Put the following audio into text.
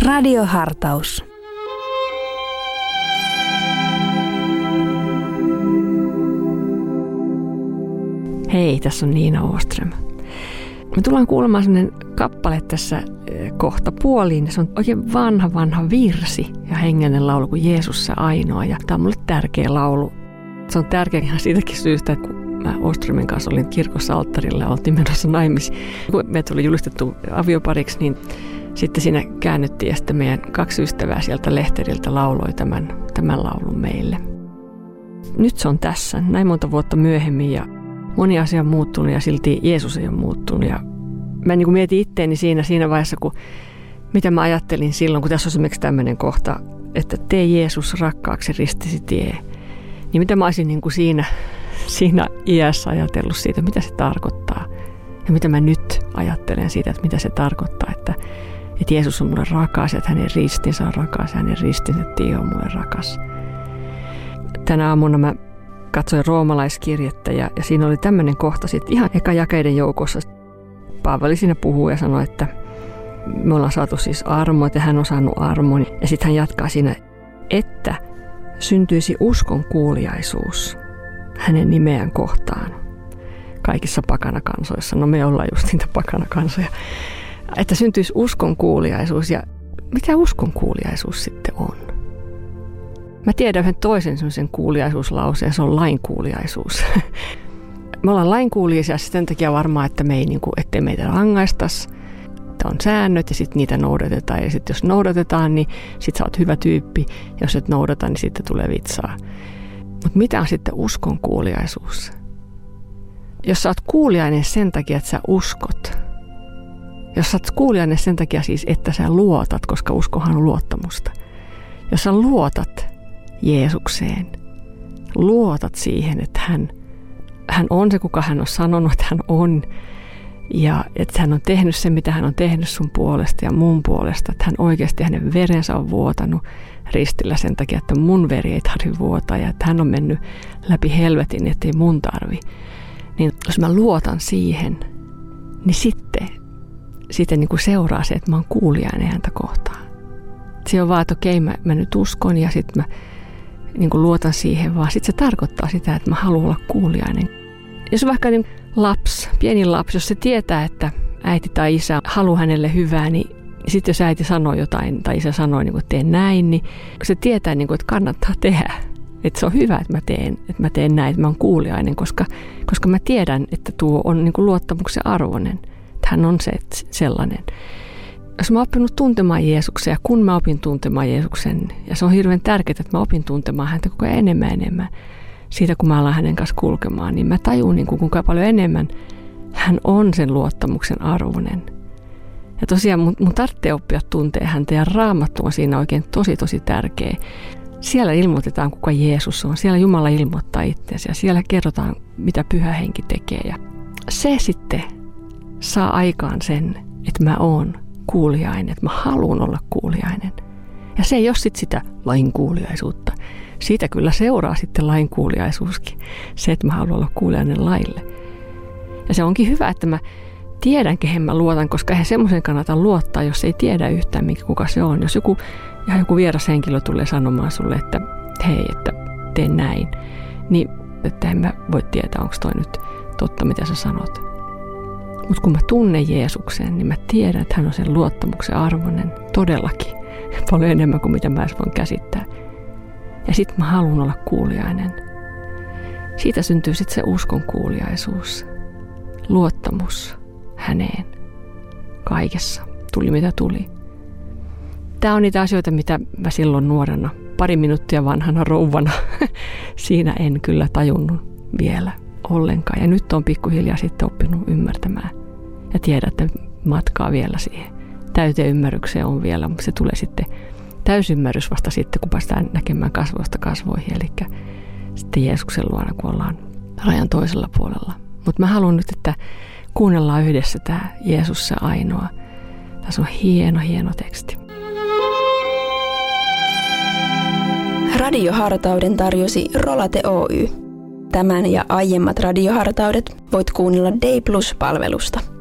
Radiohartaus. Hei, tässä on Niina Åström. Me tullaan kuulemaan sellainen kappale tässä kohta puoliin. Se on oikein vanha virsi ja hengellinen laulu kuin Jeesus se ainoa. Ja tämä on mulle tärkeä laulu. Se on tärkeä ihan siitäkin syystä, että kun mä Åströmin kanssa olin kirkossa alttarilla ja oltiin menossa naimisiin. Kun meitä oli julistettu aviopariksi, niin sitten siinä käännyttiin ja sitten meidän 2 ystävää sieltä lehteriltä lauloi tämän laulun meille. Nyt se on tässä, näin monta vuotta myöhemmin ja moni asia on muuttunut ja silti Jeesus ei ole muuttunut. Ja mä mietin itteeni siinä vaiheessa, mitä mä ajattelin silloin, kun tässä on esimerkiksi tämmöinen kohta, että tee Jeesus rakkaaksi ristisi tie. Niin mitä mä olisin siinä iässä ajatellut siitä, mitä se tarkoittaa. Ja mitä mä nyt ajattelen siitä, että mitä se tarkoittaa, että Jeesus on mulle rakas, että hänen ristinsä on rakas, hänen ristinsä tie on mulle rakas. Tänä aamuna mä katsoin roomalaiskirjettä ja siinä oli tämmöinen kohta sitten ihan eka jakeiden joukossa. Paavali siinä puhuu ja sanoi, että me ollaan saatu siis armoa, että hän on saanut armon. Ja sitten hän jatkaa siinä, että syntyisi uskon kuuliaisuus hänen nimeään kohtaan kaikissa pakanakansoissa. No me ollaan just niitä pakanakansoja. Että syntyisi uskon kuuliaisuus ja mitä uskon kuuliaisuus sitten on? Mä tiedän yhden toisen sellaisen kuuliaisuuslauseen, se on lainkuuliaisuus. Me ollaan lainkuuliaisia sen takia varmaan, että me ettei meitä rangaistaisi. Tämä on säännöt ja sitten niitä noudatetaan. Ja sitten jos noudatetaan, niin sitten sä oot hyvä tyyppi. Jos et noudata, niin sitten tulee vitsaa. Mutta mitä on sitten uskon kuuliaisuus? Jos sä oot kuuliainen sen takia, että sä uskot. Jos sä oot kuuliainen sen takia siis, että sä luotat, koska uskohan on luottamusta. Jos sä luotat Jeesukseen, luotat siihen, että hän on se, kuka hän on sanonut, että hän on. Ja että hän on tehnyt sen, mitä hän on tehnyt sun puolesta ja mun puolesta. Että hän oikeasti hänen verensä on vuotanut ristillä sen takia, että mun veri ei tarvitse vuotaa. Ja että hän on mennyt läpi helvetin, ettei mun tarvi. Niin jos mä luotan siihen, niin sitten seuraa se, että mä oon kuuliainen häntä kohtaan. Se on vaan, että okei, mä nyt uskon ja sitten mä luotan siihen, vaan sitten se tarkoittaa sitä, että mä haluan olla kuuliainen. Jos vaikka pieni lapsi, jos se tietää, että äiti tai isä haluaa hänelle hyvää, niin sitten jos äiti sanoo jotain tai isä sanoo, että tee näin, niin se tietää, että kannattaa tehdä. Että se on hyvä, että mä teen näin, että mä oon kuuliainen, koska mä tiedän, että tuo on luottamuksen arvoinen. Että hän on sellainen. Jos mä oon oppinut tuntemaan Jeesuksen ja kun mä opin tuntemaan Jeesuksen, ja se on hirveän tärkeää, että mä opin tuntemaan häntä koko ajan enemmän, siitä kun mä alan hänen kanssa kulkemaan, niin mä tajun kuinka paljon enemmän hän on sen luottamuksen arvoinen. Ja tosiaan mun tarvitsee oppia tuntee häntä ja Raamattu on siinä oikein tosi tärkeä. Siellä ilmoitetaan, kuka Jeesus on. Siellä Jumala ilmoittaa itsensä ja siellä kerrotaan, mitä Pyhä Henki tekee. Ja se sitten saa aikaan sen, että mä oon kuuliainen, että mä haluan olla kuuliainen. Ja se ei ole sitten sitä lainkuuliaisuutta. Siitä kyllä seuraa sitten lainkuuliaisuuskin. Se, että mä haluan olla kuuliainen laille. Ja se onkin hyvä, että mä tiedän, kehen mä luotan, koska eihän semmoisen kannata luottaa, jos ei tiedä yhtään, kuka se on. Jos joku vieras henkilö tulee sanomaan sulle, että hei, että tee näin, niin että en mä voi tietää, onko toi nyt totta, mitä sä sanot. Mutta kun mä tunnen Jeesuksen, niin mä tiedän, että hän on sen luottamuksen arvoinen todellakin. Paljon enemmän kuin mitä mä edes voin käsittää. Ja sitten mä haluan olla kuuliainen. Siitä syntyy sitten se uskon kuuliaisuus. Luottamus häneen. Kaikessa. Tuli mitä tuli. Tää on niitä asioita, mitä mä silloin nuorena, 2 minuuttia vanhana rouvana, siinä en kyllä tajunnut vielä ollenkaan. Ja nyt on pikkuhiljaa sitten oppinut ymmärtämään. Ja tiedän, että matkaa vielä siihen. Täyteen ymmärrykseen on vielä, mutta se tulee sitten täysymmärrys vasta sitten, kun päästään näkemään kasvoista kasvoihin. Eli sitten Jeesuksen luona, kun ollaan rajan toisella puolella. Mutta mä haluan nyt, että kuunnellaan yhdessä tämä Jeesus se ainoa. Tässä on hieno teksti. Radiohartauden tarjosi Rolate Oy. Tämän ja aiemmat radiohartaudet voit kuunnella Day Plus-palvelusta.